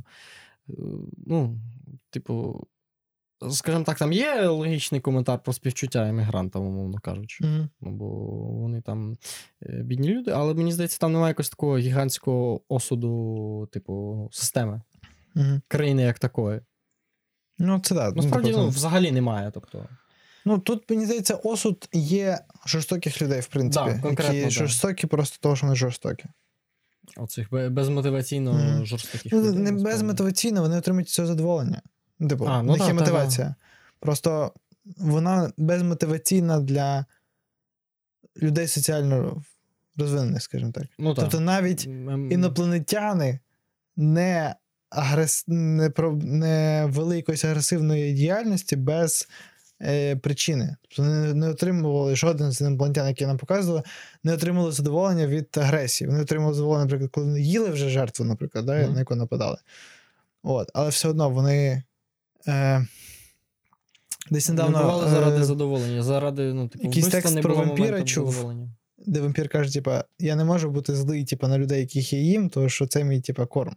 Ну, типу, скажімо так, там є логічний коментар про співчуття емігрантам, умовно кажучи. Mm-hmm. Бо вони там бідні люди, але мені здається, там немає якогось такого гігантського осуду, типу, системи. Mm-hmm. Країни як такої. Ну, це так. Насправді, ну, взагалі немає, тобто. Ну, тут, мені здається, осуд є жорстоких людей, в принципі. Да, конкретно, які да. жорстокі просто того, що вони жорстокі. Оцих безмотиваційно mm-hmm. жорстоких ну, людей. Не безмотиваційно, вони отримують це задоволення. Типу, а, ну, в них та, є мотивація. Та, та. Просто вона безмотиваційна для людей соціально розвинених, скажімо так. Ну, тобто навіть М- інопланетяни не Агрес... Не, про... не вели якоїсь агресивної діяльності без е, причини. Тобто вони не отримували, жоден з інопланетян, які нам показували, не отримали задоволення від агресії. Вони отримали задоволення, наприклад, коли вони їли вже жертву, наприклад, да, mm-hmm. на яку нападали. От. Але все одно вони е, десь недавно... Не бували заради е, задоволення, заради, ну, типу, якийсь текст про вампіра чув, де вампір каже, типа, я не можу бути злий, типа, на людей, яких я їм, тому що це мій, типа, корм.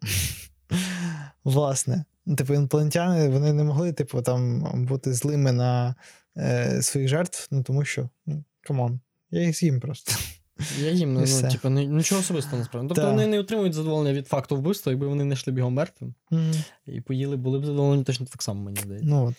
Власне, типу, інопланетяни, вони не могли, типу, там, бути злими на е, своїх жертв, ну, тому що, ну, камон, я їх з'їм просто. Я їм, ну, ну типу, нічого особистого насправді. Тобто да. Вони не отримують задоволення від факту вбивства, якби вони не йшли бігом мертвим. Mm-hmm. І поїли, були б задоволені точно так само, мені здається. Ну, от.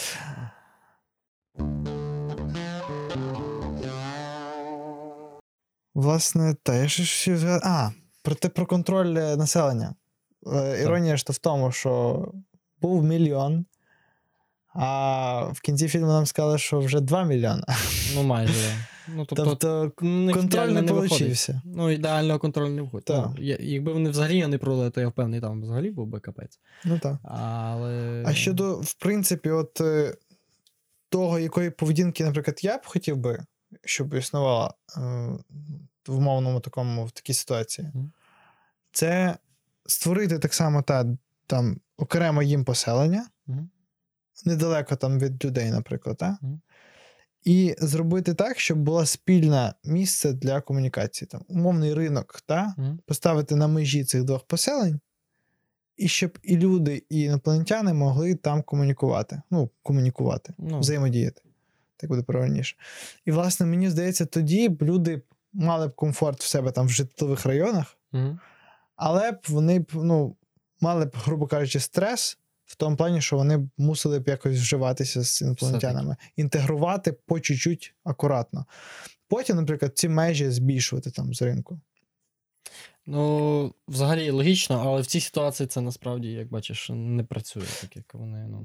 Власне, та, я ще... А, про те, про контроль населення. Іронія ж то в тому, що був мільйон, а в кінці фільму нам сказали, що вже два мільйони. Ну, майже, так. Ну, тобто, тобто контроль не получився. Ну, ідеального контролю не виходить. Ну, якби вони взагалі не провели, то я впевнений, там взагалі був би капець. Ну, так. Але... А щодо, в принципі, от того, якої поведінки, наприклад, я б хотів би, щоб існувала е, в умовному такому, в такій ситуації, mm. це створити так само та, там, окремо їм поселення, mm-hmm. недалеко там від людей, наприклад, та? Mm-hmm. І зробити так, щоб було спільне місце для комунікації. Там, умовний ринок, та? Mm-hmm. Поставити на межі цих двох поселень, і щоб і люди, і інопланетяни могли там комунікувати. Ну, комунікувати, mm-hmm. взаємодіяти. Так буде правильніше. І, власне, мені здається, тоді б люди мали б комфорт в себе там в житлових районах, mm-hmm. але б вони б, ну, мали б, грубо кажучи, стрес в тому плані, що вони б мусили б якось вживатися з інопланетянами. Інтегрувати по чуть-чуть акуратно. Потім, наприклад, ці межі збільшувати там з ринку. Ну, взагалі логічно, але в цій ситуації це насправді, як бачиш, не працює, так як вони, ну...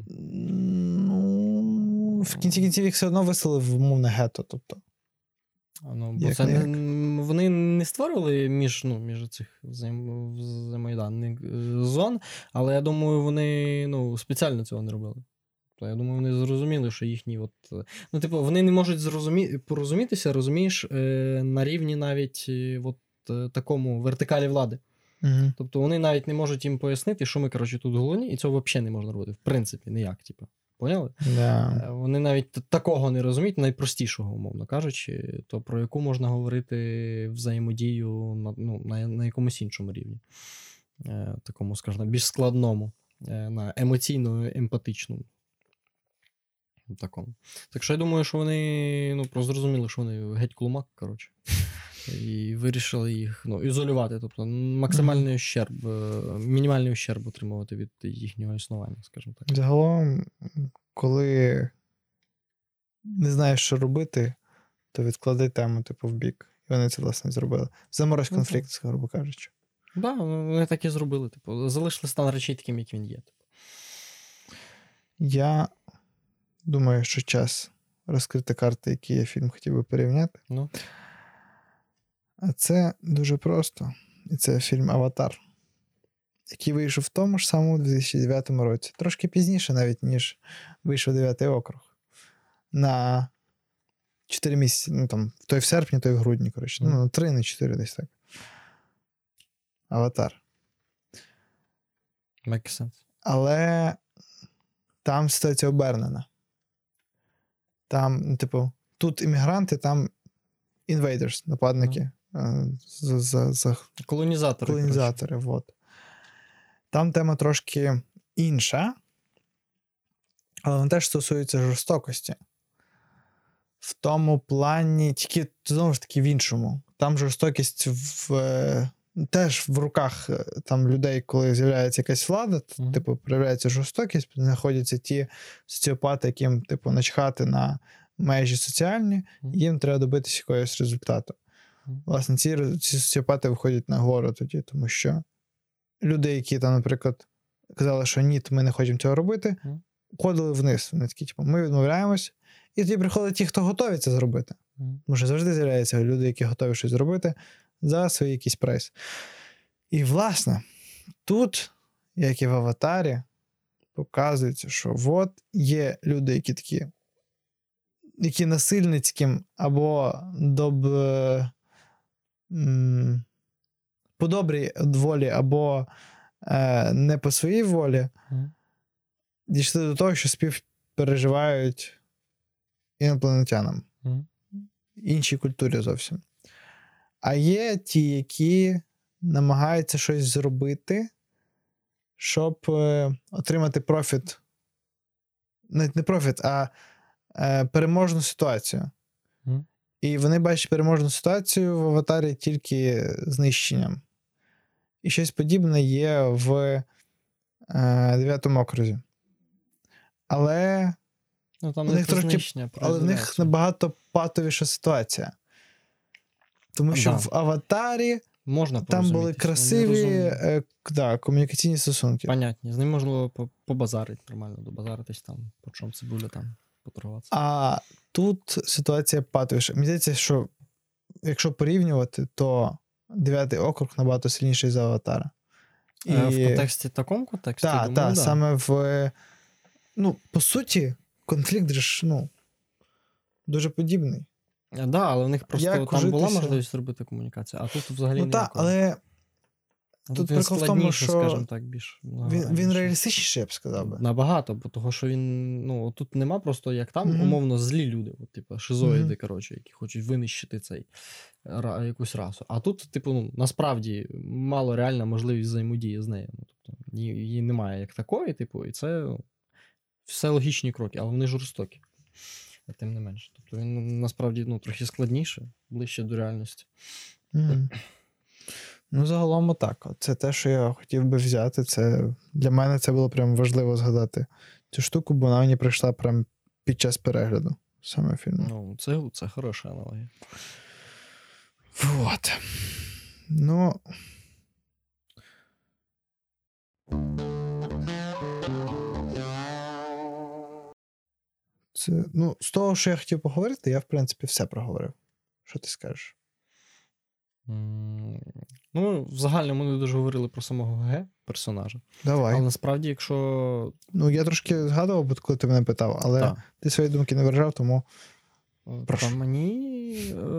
Ну, в кінці кінців їх все одно виселили в умовне гетто, тобто. Ну, бо це не, вони не створювали між, ну, між цих взаєм, взаємоданних зон, але я думаю, вони, ну, спеціально цього не робили. Тобто, я думаю, вони зрозуміли, що їхні от... Ну, типу, вони не можуть зрозумі... порозумітися, розумієш, на рівні навіть от такому вертикалі влади. Угу. Тобто, вони навіть не можуть їм пояснити, що ми, коротше, тут головні, і цього взагалі не можна робити. В принципі, ніяк, типу. Поняли? Да. Вони навіть такого не розуміють, найпростішого, умовно кажучи, то про яку можна говорити взаємодію на, ну, на, на якомусь іншому рівні. Е, такому, скажімо, більш складному, е, на емоційно-емпатичному. Такому. Так що я думаю, що вони ну, просто зрозуміли, що вони геть клумак, коротше. І вирішили їх ну, ізолювати, тобто максимальний ущерб, мінімальний ущерб отримувати від їхнього існування, скажімо так. Загалом, коли не знаєш, що робити, то відклади тему, типу, в бік. І вони це, власне, зробили. Заморозь конфлікт, ну, грубо кажучи. Так, да, вони так і зробили. Типу, залишили стан речей таким, як він є. Типу. Я думаю, що час розкрити карти, які я фільм хотів би порівняти. Ну. А це дуже просто. І це фільм «Аватар», який вийшов в тому ж самому дві тисячі дев'ятому році. Трошки пізніше навіть, ніж вийшов дев'ятий округ. На чотири місяці. Ну, там, той в серпні, той в грудні, коротше. Mm. Ну, на три, на чотири десь так. «Аватар». Make sense. Але там ситуація обернена. Там, ну, типу, тут іммігранти, там invaders, нападники. Mm. За, за, за... Колонізатори. Колонізатори, вот. Там тема трошки інша, але вона теж стосується жорстокості. В тому плані, тільки, знову ж таки, в іншому. Там жорстокість в, теж в руках там, людей, коли з'являється якась влада, mm-hmm. типу, проявляється жорстокість, знаходяться ті соціопати, яким, типу, начхати на межі соціальні, mm-hmm. і їм треба добитися якогось результату. Mm-hmm. Власне, ці, ці соціопати виходять на гору тоді, тому що люди, які там, наприклад, казали, що ні, ми не хочемо цього робити, mm. ходили вниз. Вони такі, типу, ми відмовляємось. І тоді приходять ті, хто готові це зробити. Mm. Тому що завжди з'являються люди, які готові щось зробити за свій якийсь прайс. І, власне, тут, як і в «Аватарі», показується, що от є люди, які такі, які насильницьким або доб... М- по добрій волі або е, не по своїй волі, mm. дійшли до того, що співпереживають інопланетянам. Mm. Іншій культурі зовсім. А є ті, які намагаються щось зробити, щоб е, отримати профіт. Навіть не профіт, а е, переможну ситуацію. Mm. І вони бачать переможну ситуацію в «Аватарі» тільки знищенням. І щось подібне є в е, дев'ятому окрузі. Але, ну, там у них трошки, але в них набагато патовіша ситуація. Тому що да. в «Аватарі» можна там були красиві е, да, комунікаційні стосунки. Понятні. З ним можна було побазарити нормально, добазаритись там, по чому цибуля там, поторгуватися. А тут ситуація патовіша. Мені здається, що якщо порівнювати, то дев'ятий округ набагато сильніший за «Аватара». І... В контексті, такому контексті? Так, так, да. Саме в... Ну, по суті, конфлікт ж, ну, дуже подібний. Так, да, але в них просто Як там житися... була можливість зробити комунікацію, а тут взагалі ну, ніякого. Так, але тут, тут прикол в тому, що скажімо так, більш... Він, він реалістичніший, я б сказав би. Набагато, бо того, що він, ну, тут нема просто, як там, mm-hmm. умовно, злі люди, от, типу, шизоїди, mm-hmm. коротше, які хочуть винищити цей, ра, якусь расу. А тут, типу, ну, насправді, мало реальна можливість взаємодії з нею. Ну, тобто, її немає як такої, типу, і це ну, все логічні кроки, але вони жорстокі. А тим не менше. Тобто він, насправді, ну, трохи складніше, ближче до реальності. Mm-hmm. Ну, загалом отак. Це те, що я хотів би взяти. Це, для мене це було прям важливо згадати цю штуку, бо вона мені прийшла прям під час перегляду саме фільму. Ну, це, це хороша аналогія. Вот. Ну... Це, ну, з того, що я хотів поговорити, я, в принципі, все проговорив. Що ти скажеш? Mm, ну, в загальному ми дуже говорили про самого ГГ. персонажа. Давай. Але насправді, якщо... Ну, я трошки згадував, коли ти мене питав, але так. Ти свої думки не виражав, тому... Та мені...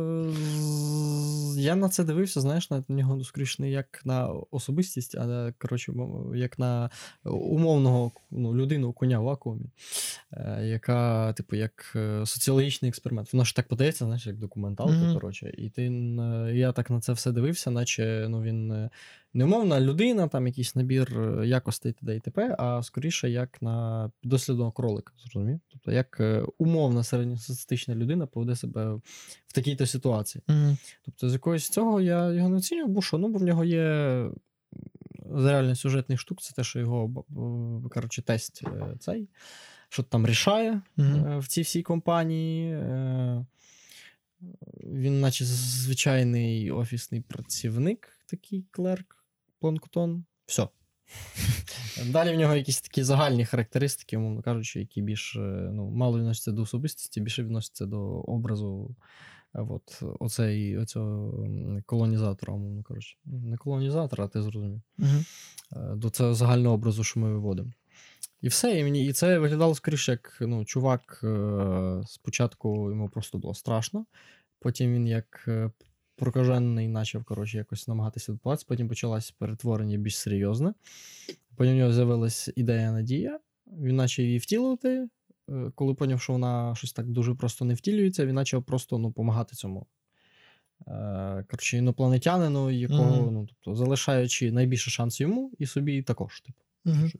Я на це дивився, знаєш, на нього скоріше не як на особистість, а коротше, як на умовного ну, людину, коня в вакуумі, яка, типу, як соціологічний експеримент. Воно ж так подається, знаєш, як документалка, mm-hmm. коротше. І ти, я так на це все дивився, наче ну, він не умовна людина, там якийсь набір якостей т.д. і т.п., а скоріше як на піддослідного кролика, зрозумів? Тобто, як умовна середньостатистична людина поведе себе в такій-то ситуації. Mm-hmm. Тобто, з якогось цього я його не оцінював, бо що, ну, бо в нього є реально сюжетний штук, це те, що його, коротше, тесть цей, що там рішає mm-hmm. в цій всій компанії. Він наче звичайний офісний працівник, такий клерк, планктон. Все. Далі в нього якісь такі загальні характеристики, умовно кажучи, які більш ну, мало відносяться до особистості, більше відносяться до образу от, оцей, оцього колонізатора, умовно кажучи. Не колонізатора, а ти зрозумів. Угу. До цього загального образу, що ми виводимо. І все, і, мені, і це виглядало скоріше, як ну, чувак е, спочатку йому просто було страшно, потім він як е, прокажений почав, коротше, якось намагатися відбуватися, потім почалось перетворення більш серйозне, потім у нього з'явилась ідея надія, він почав її втілювати, е, коли поняв, що вона щось так дуже просто не втілюється, він почав просто ну, допомагати цьому. Е, коротше, інопланетянину, якого, mm-hmm. ну, тобто, залишаючи найбільше шанс йому і собі також, типу. Mm-hmm.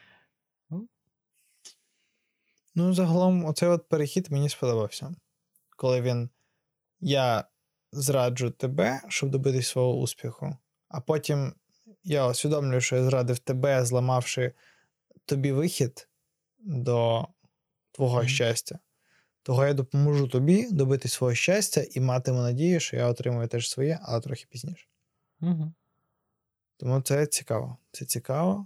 Ну, загалом, оцей от перехід мені сподобався. Коли він, я зраджу тебе, щоб добитись свого успіху, а потім я усвідомлюю, що я зрадив тебе, зламавши тобі вихід до твого mm-hmm. щастя. Того я допоможу тобі добитись свого щастя і матиму надію, що я отримую теж своє, але трохи пізніше. Mm-hmm. Тому це цікаво. Це цікаво.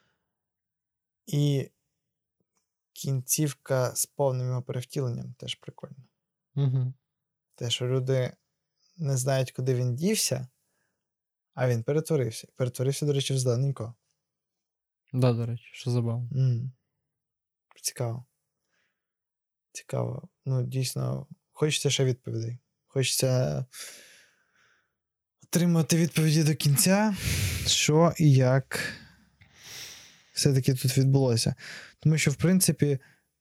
І кінцівка з повним його перевтіленням теж прикольно. Угу. Те, що люди не знають, куди він дівся, а він перетворився. Перетворився, до речі, в зелененького. Да, до речі, що забавно. Mm. Цікаво. Цікаво. Ну, дійсно, хочеться ще відповідей. Хочеться отримати відповіді до кінця, що і як все-таки тут відбулося. Тому що, в принципі,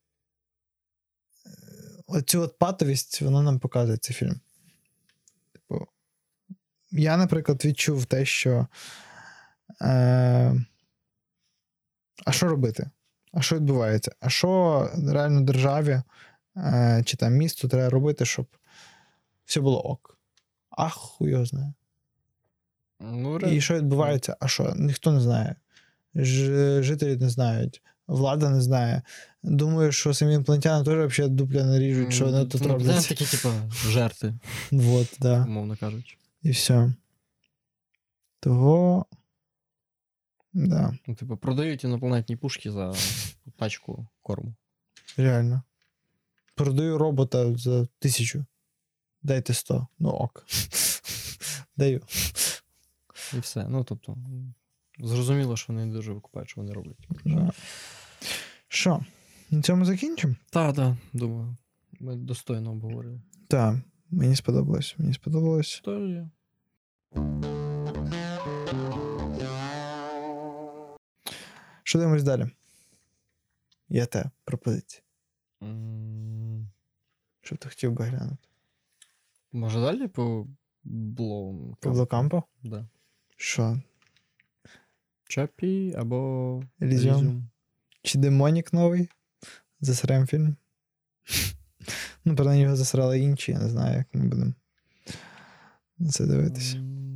оцю от патовість, вона нам показує цей фільм. Типу, я, наприклад, відчув те, що е, а що робити? А що відбувається? А що реально державі е, чи там місту треба робити, щоб все було ок? Ах, хуй його знає. Ну, і що відбувається? А що? Ніхто не знає. Ж, жителі не знають. Влада не знає. Думаю, що самі інопланетяни теж взагалі дупля наріжуть, що вони тут ну, роблять. Це такі, типу, жертви. Вот, да. Умовно кажучи. І все. Того... Да. Ну, типу, продають інопланетні пушки за пачку корму. Реально. Продаю робота за тисячу. Дайте сто. Ну ок. Даю. І все. Ну, тобто, зрозуміло, що вони дуже викупають, що вони роблять. Да. Що? На цьому закінчимо? Так, так, думаю. Ми достойно обговорили. Так, мені сподобалось. Мені сподобалось. То є. Що дивимось далі? Я те, пропозиції. Mm. Що б ти хотів би глянути? Може далі по Блоу? По Блокампу? Да. Що? Чапі або Елізіум. Чи Демонік новий? Засрем фільм? Ну, про його засрали інші, я не знаю, як ми будемо це дивитися.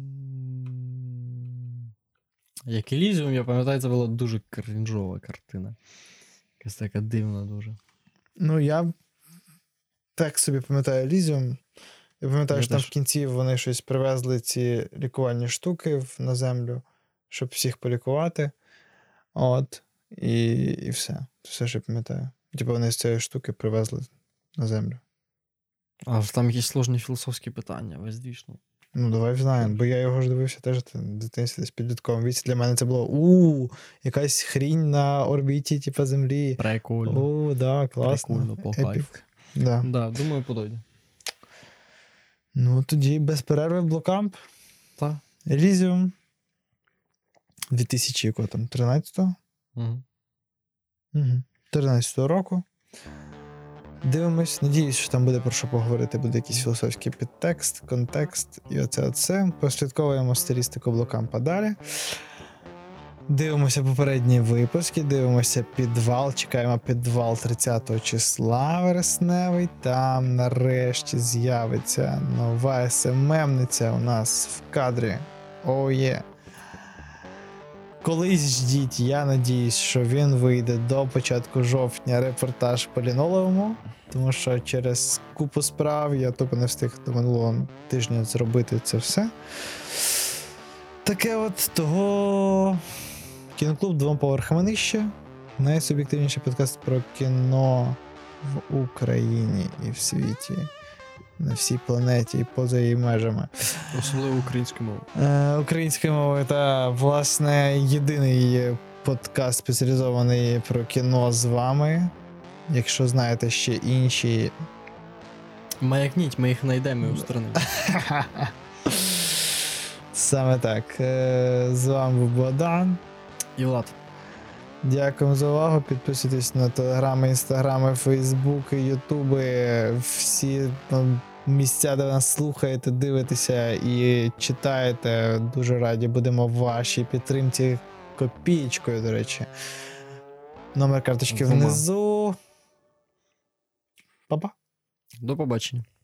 Mm. Як Елізіум, я пам'ятаю, це була дуже крінжова картина. Якась така дивна дуже. Ну, я так собі пам'ятаю Елізіум. Я пам'ятаю, я що теж. Там в кінці вони щось привезли, ці лікувальні штуки на землю, щоб всіх полікувати. От. І, і все. Все, що я пам'ятаю. Типу вони з цієї штуки привезли на землю. А там якісь сложні філософські питання, весь двіж. Ну, давай взнаємо, бо я його ж дивився теж в дитинстві, десь підлітковому віці. Для мене це було у якась хрінь на орбіті, типу, Землі. Прикольно. О, да, класно. Прикольно, по кайфу. Да. Да, думаю, подойде. Ну, тоді без перерви Блокамп. Так. Elysium. дві тисячі тринадцятого Угу. Угу. тринадцятого року. Дивимось. Надіюсь, що там буде про що поговорити, буде якийсь філософський підтекст, контекст і оце оце. Послідковуємо стилістику Блокампа далі. Дивимося попередні випуски, дивимося підвал, чекаємо підвал тридцятого числа вересневий. Там нарешті з'явиться нова ес ем ем-ниця у нас в кадрі. Оу є. Колись ждіть, я надіюсь, що він вийде до початку жовтня, репортаж по лінолеуму, тому що через купу справ я тупо не встиг до минулого тижня зробити це все. Таке от того... Кіноклуб «Двома поверхами нижче». Найсуб'єктивніший подкаст про кіно в Україні і в світі. На всій планеті і поза її межами. Особливо українською мовою. Е, українською мовою, та, власне, єдиний подкаст спеціалізований про кіно з вами. Якщо знаєте ще інші... Маякніть, ми їх знайдемо і устранимо. Саме так. Е, з вами був Богдан. І Влад. Дякуємо за увагу. Підписуйтесь на телеграми, інстаграми, фейсбуки, ютуби, всі ну, місця, де нас слухаєте, дивитеся і читаєте. Дуже раді будемо в вашій підтримці копієчкою, до речі. Номер карточки Двома. внизу. Па-па. До побачення.